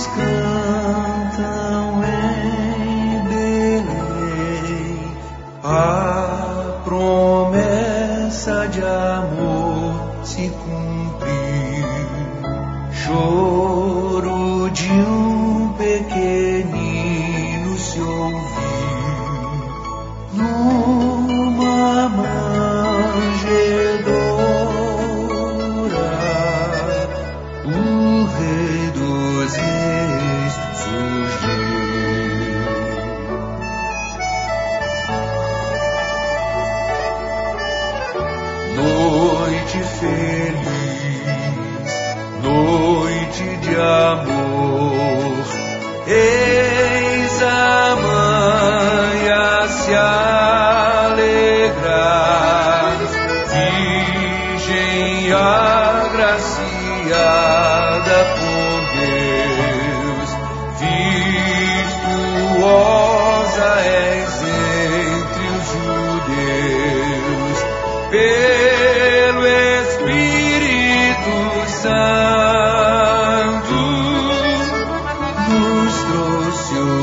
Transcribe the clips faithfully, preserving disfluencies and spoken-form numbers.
cantam em Belém a promessa de amor se cumpriu. Choro de um pequenino se ouviu numa manjedoura. O Rei dos Reis surgiu. Noite feliz, noite de amor, eis a mãe a se alegrar, virgem agraciada por Deus, virtuosa és entre os judeus, pelo Espírito Santo nos trouxe o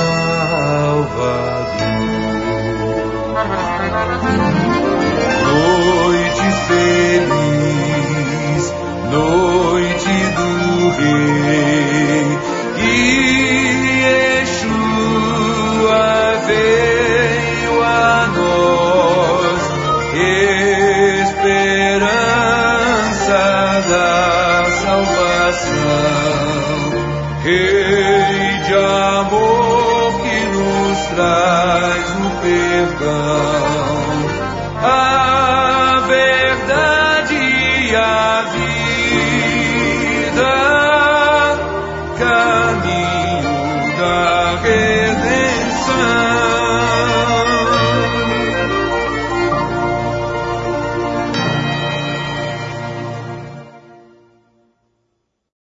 Salvador. Noite feliz, noite do Rei, e Yeshua veio a nós, esperança da salvação, Rei de amor que nos traz o perdão.